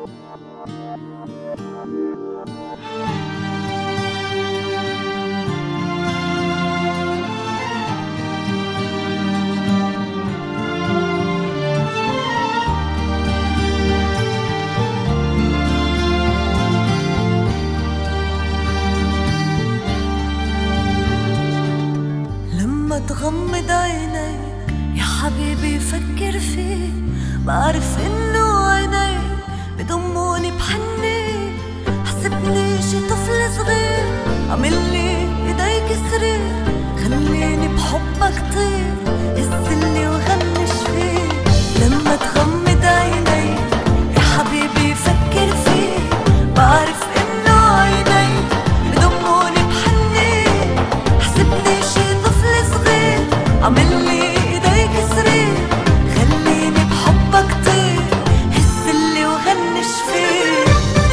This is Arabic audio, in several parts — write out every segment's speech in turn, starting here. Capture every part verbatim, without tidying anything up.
تغمض عيني يا حبيبي فكر فيه، بعرف انه عيني بضموني بحني، حسبني شي طفل صغير عملي ايديك صغير، خليني بحبك طير هزلي وغنش فيه. لما تغمض عيني يا حبيبي فكر فيه، بعرف انه عيني بضموني بحني، حسبني شي عملي ايديك صغير، خليني بحبك طير هزلي وغنش فيه.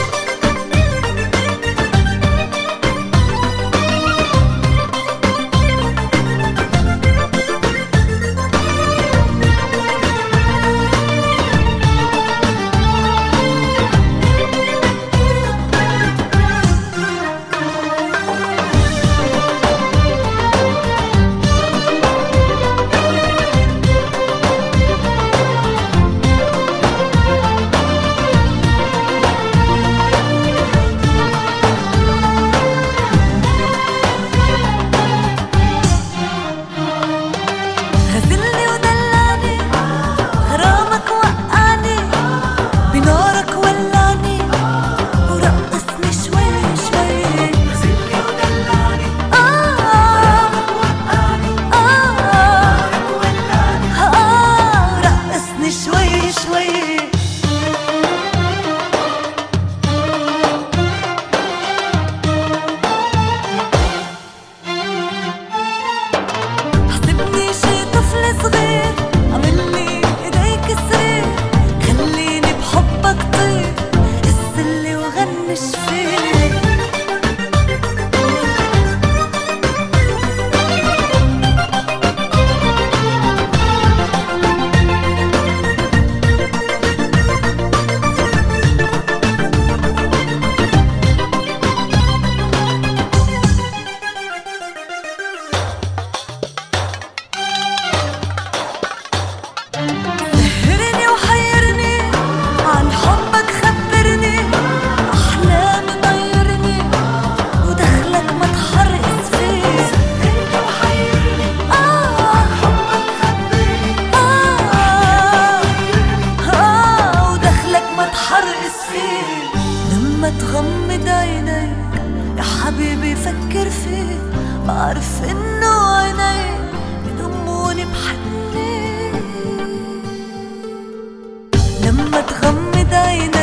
لما تغمض عينيك يا حبيبي فكر فيه، بعرف انه عينيك بضموني بحني. لما تغمض عينيك